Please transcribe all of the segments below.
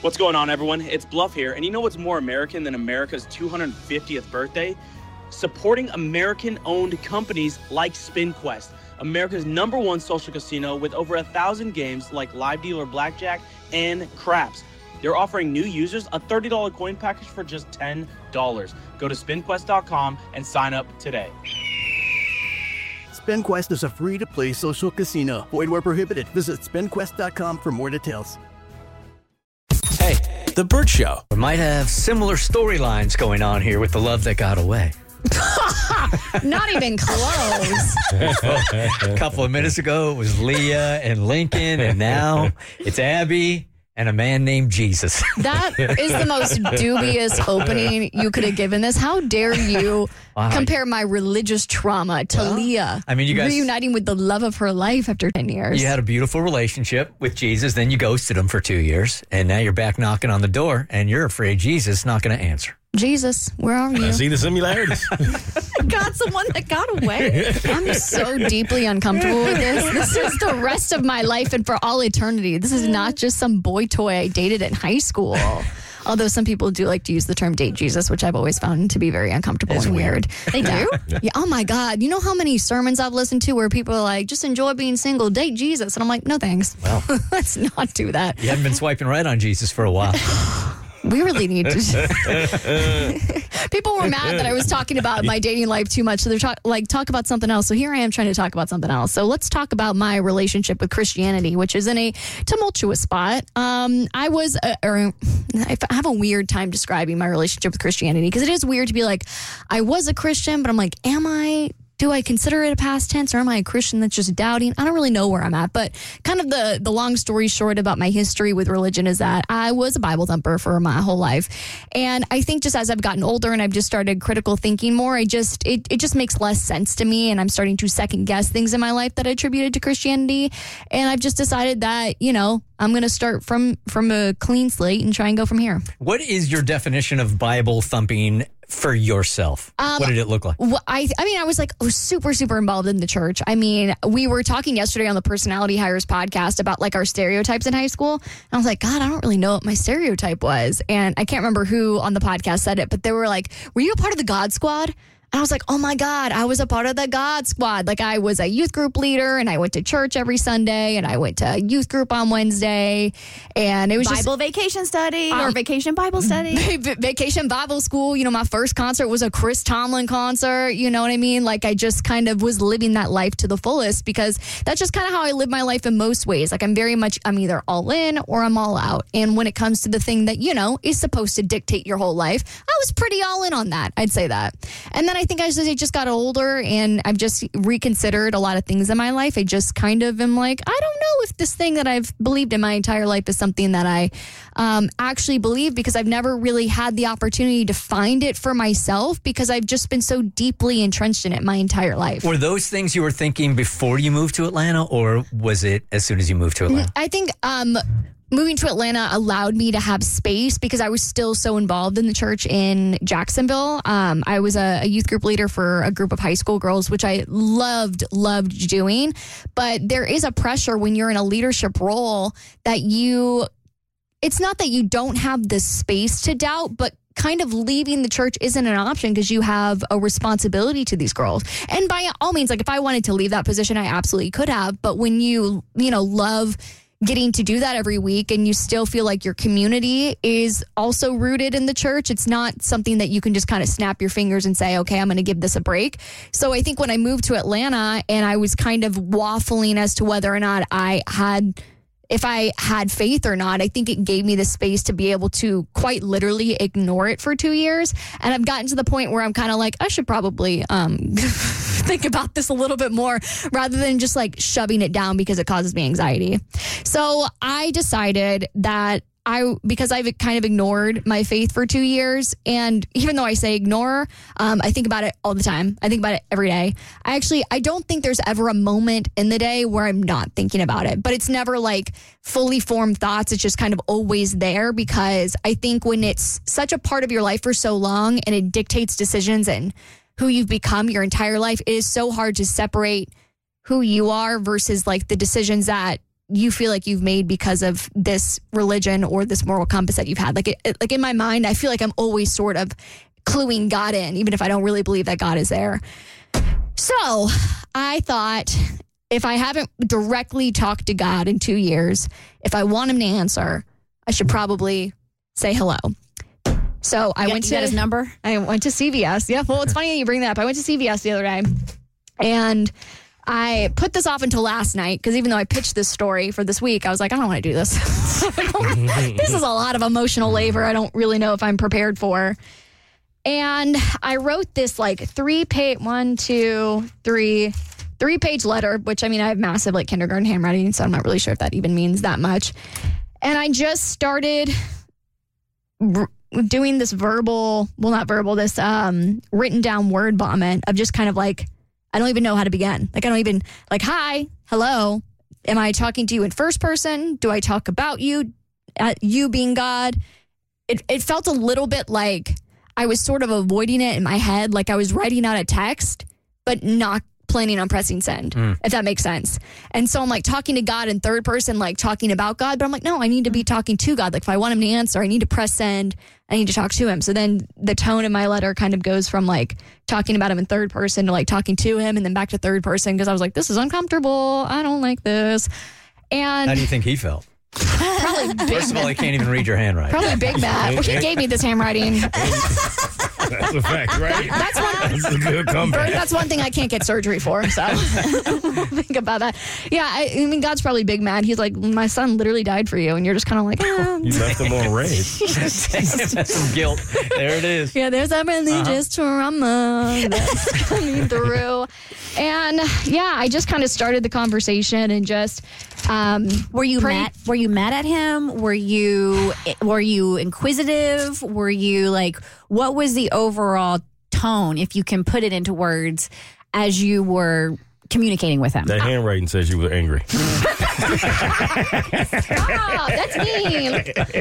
What's going on, everyone? It's Bluff here, and you know what's more American than America's 250th birthday? Supporting American-owned companies like SpinQuest, America's #1 social casino with over 1,000 games like Live Dealer Blackjack and Craps. They're offering new users a $30 coin package for just $10. Go to SpinQuest.com and sign up today. SpinQuest is a free-to-play social casino. Void where prohibited. Visit SpinQuest.com for more details. Hey, The Bert Show. We might have similar storylines going on here with the love that got away. Not even close. A couple of minutes ago, it was Leah and Lincoln, and now it's Abby and a man named Jesus. That is the most dubious opening you could have given this. How dare you compare my religious trauma to Leah? I mean, you guys reuniting with the love of her life after 10 years. You had a beautiful relationship with Jesus, then you ghosted him for 2 years, and now you're back knocking on the door, and you're afraid Jesus is not going to answer. Jesus, where are you? I see the similarities. God's the one that got away. I'm so deeply uncomfortable with this. This is the rest of my life and for all eternity. This is not just some boy toy I dated in high school. Although some people do like to use the term date Jesus, which I've always found to be very uncomfortable and weird. They do? Yeah. Oh my God. You know how many sermons I've listened to where people are like, just enjoy being single, date Jesus. And I'm like, no thanks. Well, let's not do that. You haven't been swiping right on Jesus for a while. We really need to. People were mad that I was talking about my dating life too much. So they're talk about something else. So here I am trying to talk about something else. So let's talk about my relationship with Christianity, which is in a tumultuous spot. I have a weird time describing my relationship with Christianity because it is weird to be like, I was a Christian, but I'm like, am I? Do I consider it a past tense or am I a Christian that's just doubting? I don't really know where I'm at, but kind of the long story short about my history with religion is that I was a Bible thumper for my whole life. And I think just as I've gotten older and I've just started critical thinking more, it just makes less sense to me. And I'm starting to second guess things in my life that I attributed to Christianity. And I've just decided that, I'm going to start from a clean slate and try and go from here. What is your definition of Bible thumping for yourself? What did it look like? Well, I was super, super involved in the church. I mean, we were talking yesterday on the Personality Hires podcast about like our stereotypes in high school. And I was like, God, I don't really know what my stereotype was. And I can't remember who on the podcast said it, but they were like, were you a part of the God Squad? And I was like, oh my God, I was a part of the God Squad. Like I was a youth group leader and I went to church every Sunday and I went to youth group on Wednesday. And it was Bible vacation study or vacation Bible study. Vacation Bible school. My first concert was a Chris Tomlin concert. You know what I mean? Like I just kind of was living that life to the fullest because that's just kind of how I live my life in most ways. Like I'm either all in or I'm all out. And when it comes to the thing that, is supposed to dictate your whole life, I was pretty all in on that. I'd say that. And then I think I just got older and I've just reconsidered a lot of things in my life. I just kind of am like, I don't know if this thing that I've believed in my entire life is something that I actually believe because I've never really had the opportunity to find it for myself because I've just been so deeply entrenched in it my entire life. Were those things you were thinking before you moved to Atlanta or was it as soon as you moved to Atlanta? I think moving to Atlanta allowed me to have space because I was still so involved in the church in Jacksonville. I was a youth group leader for a group of high school girls, which I loved doing. But there is a pressure when you're in a leadership role that it's not that you don't have the space to doubt, but kind of leaving the church isn't an option because you have a responsibility to these girls. And by all means, like if I wanted to leave that position, I absolutely could have. But when you love getting to do that every week and you still feel like your community is also rooted in the church, it's not something that you can just kind of snap your fingers and say, okay, I'm going to give this a break. So I think when I moved to Atlanta and I was kind of waffling as to whether or not if I had faith or not, I think it gave me the space to be able to quite literally ignore it for 2 years. And I've gotten to the point where I'm kind of like, I should probably think about this a little bit more rather than just like shoving it down because it causes me anxiety. So I decided that because I've kind of ignored my faith for 2 years, and even though I say ignore, I think about it all the time. I think about it every day. I don't think there's ever a moment in the day where I'm not thinking about it, but it's never like fully formed thoughts. It's just kind of always there because I think when it's such a part of your life for so long and it dictates decisions and who you've become your entire life, it is so hard to separate who you are versus like the decisions that you feel like you've made because of this religion or this moral compass that you've had. Like in my mind, I feel like I'm always sort of cluing God in, even if I don't really believe that God is there. So I thought, if I haven't directly talked to God in 2 years, if I want him to answer, I should probably say hello. So I went to his number. I went to CVS. Yeah, well, it's funny that you bring that up. I went to CVS the other day, and I put this off until last night because even though I pitched this story for this week, I was like, I don't want to do this. This is a lot of emotional labor I don't really know if I'm prepared for. And I wrote this like 3-page letter, which I mean, I have massive like kindergarten handwriting, so I'm not really sure if that even means that much. And I just started doing this written down word vomit of just kind of like, I don't even know how to begin. Like, I don't even, like, hi, hello. Am I talking to you in first person? Do I talk about you, you being God? It felt a little bit like I was sort of avoiding it in my head, like I was writing out a text, but not planning on pressing send, if that makes sense. And so I'm like talking to God in third person, like talking about God, but I'm like, no, I need to be talking to God. Like if I want him to answer, I need to press send. I need to talk to him. So then the tone of my letter kind of goes from like talking about him in third person to like talking to him and then back to third person because I was like, this is uncomfortable. I don't like this. And how do you think he felt? Probably big. First of all, he can't even read your handwriting. Probably big bad. Well, he gave me this handwriting. That's a fact, right? That's a good comeback. That's one thing I can't get surgery for. So think about that. Yeah, I mean, God's probably big mad. He's like, my son literally died for you, and you're just kind of like, you left him on red. That's some guilt. There it is. Yeah, there's that religious trauma that's coming through. And yeah, I just kind of started the conversation and just were you mad at him? Were you inquisitive? Were you like, what was the overall tone, if you can put it into words, as you were communicating with him? That handwriting says you were angry. Stop, that's mean.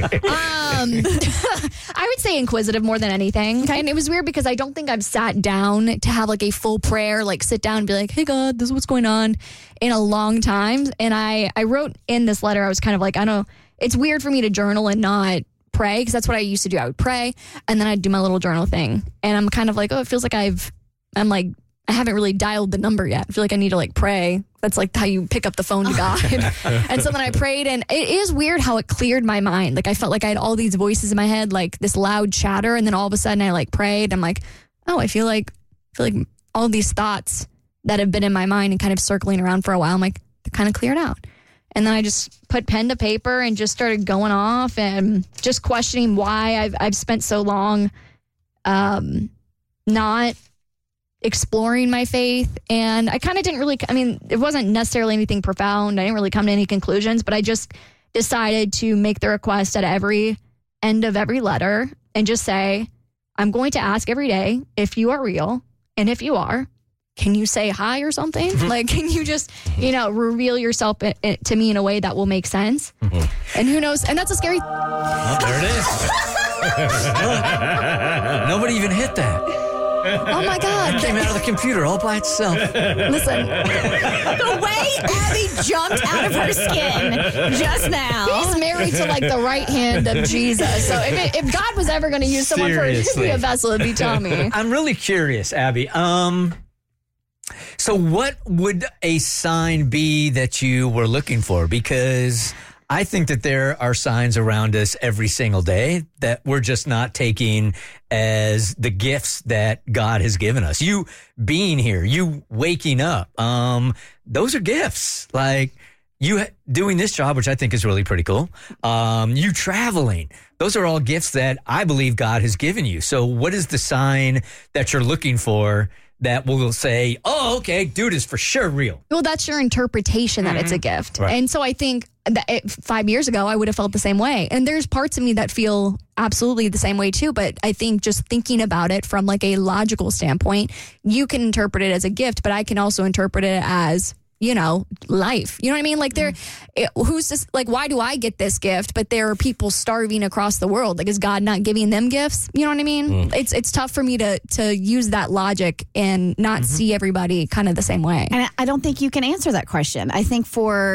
I would say inquisitive more than anything. Okay. And it was weird because I don't think I've sat down to have like a full prayer, like sit down and be like, hey God, this is what's going on, in a long time. And I wrote in this letter, I was kind of like, I know it's weird for me to journal and not pray, because that's what I used to do. I would pray and then I'd do my little journal thing. And I'm kind of like, oh, it feels like I haven't really dialed the number yet. I feel like I need to like pray. That's like how you pick up the phone to God. And so then I prayed, and it is weird how it cleared my mind. Like I felt like I had all these voices in my head, like this loud chatter. And then all of a sudden I like prayed. I'm like, oh, I feel like all these thoughts that have been in my mind and kind of circling around for a while, I'm like, they're kind of cleared out. And then I just put pen to paper and just started going off and just questioning why I've spent so long not exploring my faith. And I kind of didn't really, I mean, it wasn't necessarily anything profound. I didn't really come to any conclusions, but I just decided to make the request at every end of every letter and just say, I'm going to ask every day if you are real. And if you are, can you say hi or something? Mm-hmm. Like, can you just, reveal yourself to me in a way that will make sense? Mm-hmm. And who knows? And that's a scary. Oh, there it is. Nobody even hit that. Oh my God. It came out of the computer all by itself. Listen. The way Abby jumped out of her skin just now. He's married to like the right hand of Jesus. So if God was ever going to use someone for to be a vessel, it'd be Tommy. I'm really curious, Abby. So what would a sign be that you were looking for? Because I think that there are signs around us every single day that we're just not taking as the gifts that God has given us. You being here, you waking up, those are gifts. Like you doing this job, which I think is really pretty cool. You traveling. Those are all gifts that I believe God has given you. So what is the sign that you're looking for that will say, oh, okay, dude is for sure real? Well, that's your interpretation that it's a gift. Right. And so I think that 5 years ago, I would have felt the same way. And there's parts of me that feel absolutely the same way too. But I think just thinking about it from like a logical standpoint, you can interpret it as a gift, but I can also interpret it as, life. You know what I mean? Like who's this, like, why do I get this gift, but there are people starving across the world? Like, is God not giving them gifts? You know what I mean? It's tough for me to use that logic and not see everybody kind of the same way. And I don't think you can answer that question. I think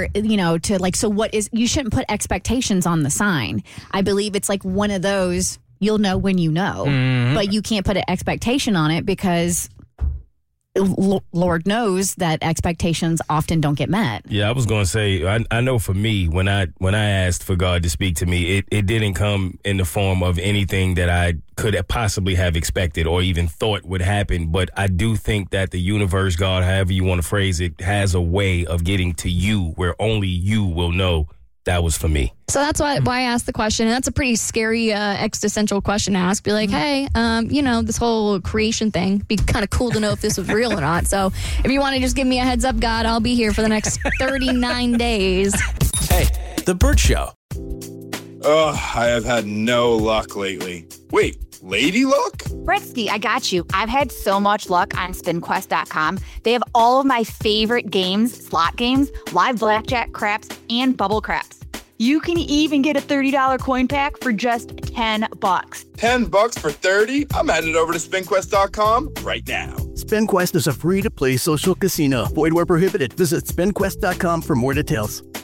you shouldn't put expectations on the sign. I believe it's like one of those, you'll know when you know, but you can't put an expectation on it because Lord knows that expectations often don't get met. Yeah, I was going to say, I know for me, when I asked for God to speak to me, it didn't come in the form of anything that I could possibly have expected or even thought would happen. But I do think that the universe, God, however you want to phrase it, has a way of getting to you where only you will know that was for me. So that's why I asked the question. And that's a pretty scary existential question to ask. Be like, hey, this whole creation thing, be kind of cool to know if this was real or not. So if you want to just give me a heads up, God, I'll be here for the next 39 days. Hey, The Bert Show. Oh, I have had no luck lately. Wait, lady luck? Bretsky, I got you. I've had so much luck on SpinQuest.com. They have all of my favorite games, slot games, live blackjack, craps, and bubble craps. You can even get a $30 coin pack for just $10. $10 for 30? I'm headed over to SpinQuest.com right now. SpinQuest is a free-to-play social casino. Void where prohibited. Visit SpinQuest.com for more details.